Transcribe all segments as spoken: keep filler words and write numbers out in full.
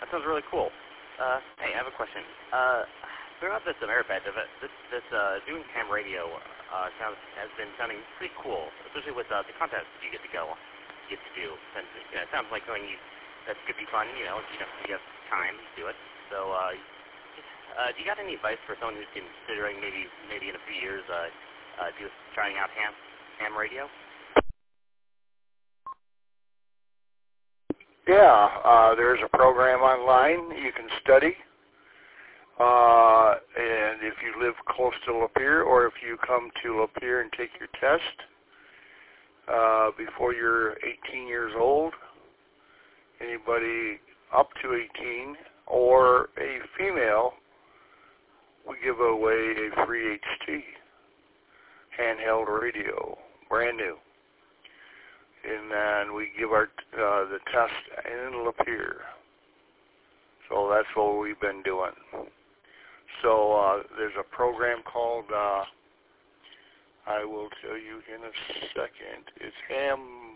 that sounds really cool. Uh, hey, I have a question. Uh, throughout this Ameripad, this this uh, doing ham radio uh, sounds has been sounding pretty cool, especially with uh, the contests you get to go, get to do. And you know, it sounds like something you, that could be fun. You know, you know, you have time to do it. So, uh, uh, do you got any advice for someone who's considering maybe maybe in a few years uh, uh, do trying out ham ham radio? Yeah, uh, there's a program online you can study, uh, and if you live close to Lapeer, or if you come to Lapeer and take your test uh, before you're eighteen years old, anybody up to eighteen, or a female, we give away a free H T, handheld radio, brand new. And then we give our uh, the test in Lapeer. So that's what we've been doing. So uh, there's a program called, uh, I will tell you in a second, it's Ham,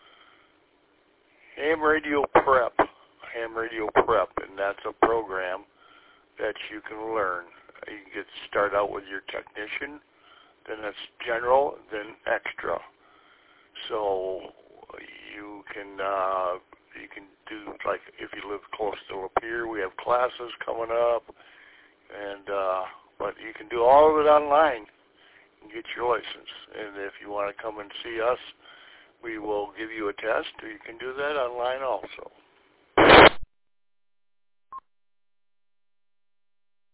Ham Radio Prep, Ham Radio Prep, and that's a program that you can learn. You can get start out with your technician, then it's general, then extra. So you can uh, you can do, like, if you live close to Lapeer, we have classes coming up, and uh, but you can do all of it online and get your license. And if you want to come and see us, we will give you a test, or you can do that online also.